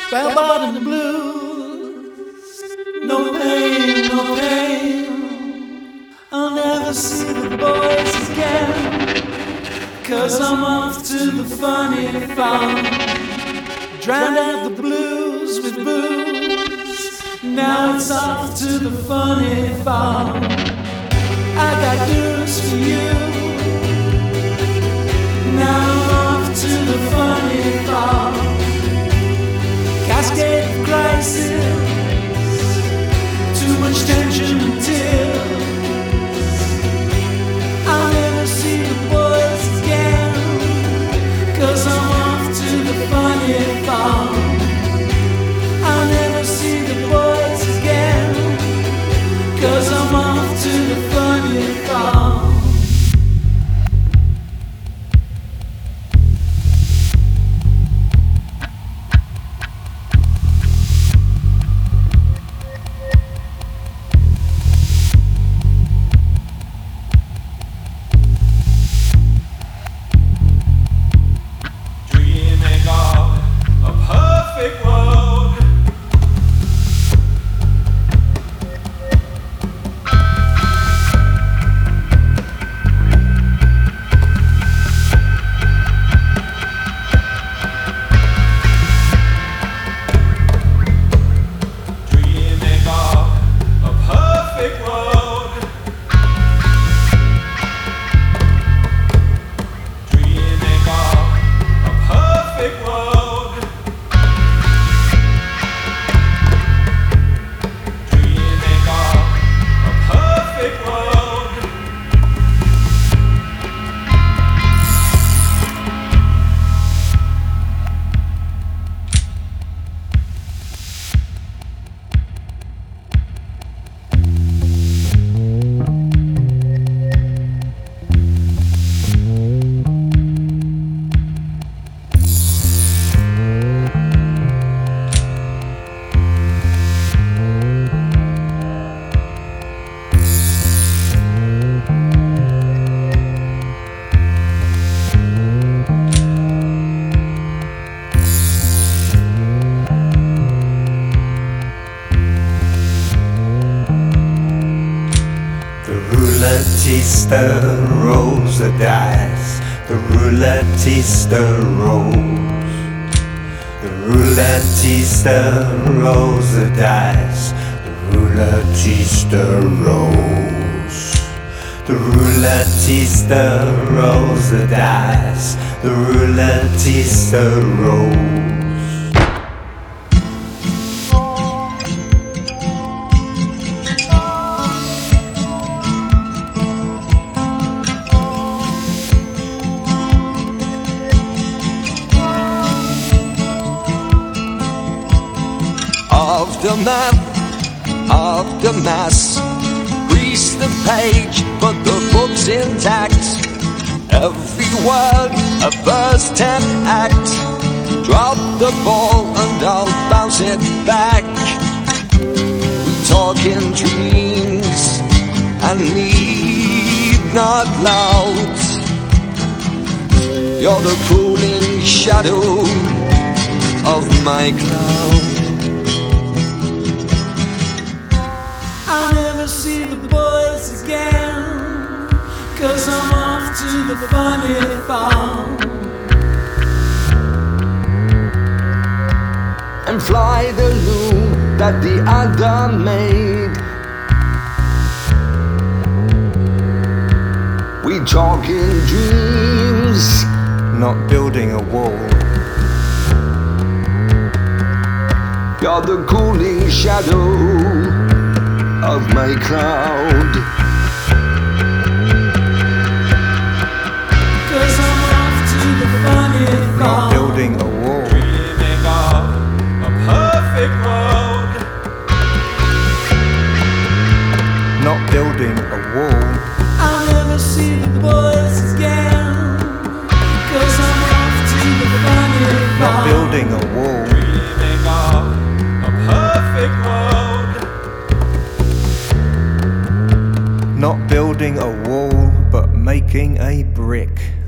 bell-bottom blues. No pain, no pain. I'll never see the boys again, 'cause I'm off to the funny farm. Drowned out the blues with booze. Now it's off to the funny farm. I got news for you. Now I'm off to the funny farm. Cascade of crisis, too much tension and tears. I'll never see the boys again, 'cause I'm off to the funny farm. I'll never see the boys again, 'cause I'm off to the funny farm. Rouletista rolls the dice. The rouletista rolls. The rouletista rolls the dice. The rouletista rolls. The rouletista rolls the dice. The rouletista rolls. Of the mass, grease the page, but the book's intact. Every word a first ten act. Drop the ball and I'll bounce it back. We talk in dreams and need not loud. You're the cooling shadow of my cloud. I'll never see the boys again, 'cause I'm off to the funny farm. And fly the loom that the other made. We talk in dreams, not building a wall. You're the cooling shadow of my cloud. 'Cause I'm off to the funny farm. Not building a wall. Dreaming of a perfect world. Not building a wall. I'll never see the boys again, 'cause I'm off to the funny farm. Not building a wall. Dreaming of a perfect world. Not building a wall, but making a brick.